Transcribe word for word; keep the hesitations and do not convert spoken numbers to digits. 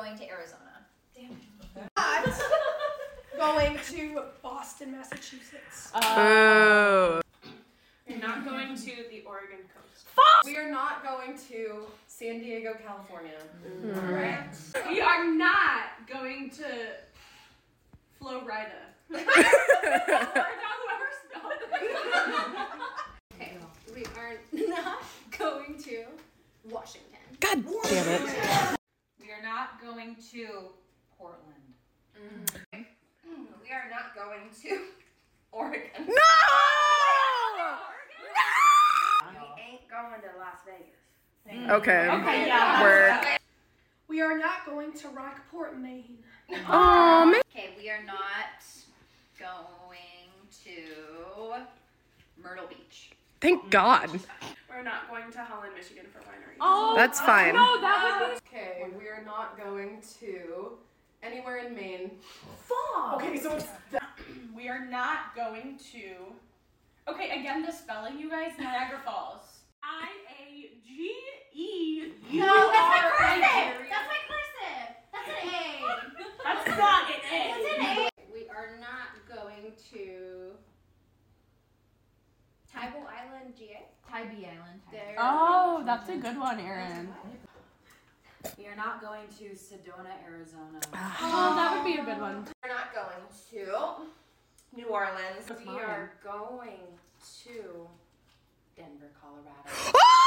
going to Arizona. Damn it. Not going to Boston, Massachusetts. Oh. You're not going to the Oregon coast. We are not going to San Diego, California. Mm. Right. We are not going to Florida. Okay, we are not going to Washington. God damn it. We are not going to Portland. Mm. We are not going to Oregon. No! We ain't going to Las Vegas. Okay. Okay, yeah. Work. We are not going to Rockport, Maine. Oh, man. Okay, we are not going to Myrtle Beach. Thank God. We're not going to Holland, Michigan for winery. Oh, That's fine. No, that would be. Okay, we are not going to anywhere in Maine. Fuck. Okay, so it's We are not going to. Okay, again, the spelling, you guys. Niagara Falls. I A G E U No, that's my R cursive. A. That's my cursive. That's an A. That's not an A. That's an A. We are not going to Tybee Island, G A. Tybee Island. There. Oh, that's a good one, Erin. We are not going to Sedona, Arizona. Oh, that would be a good one. we're not going to New Orleans. That's we mine. are going to Denver, Colorado. Oh!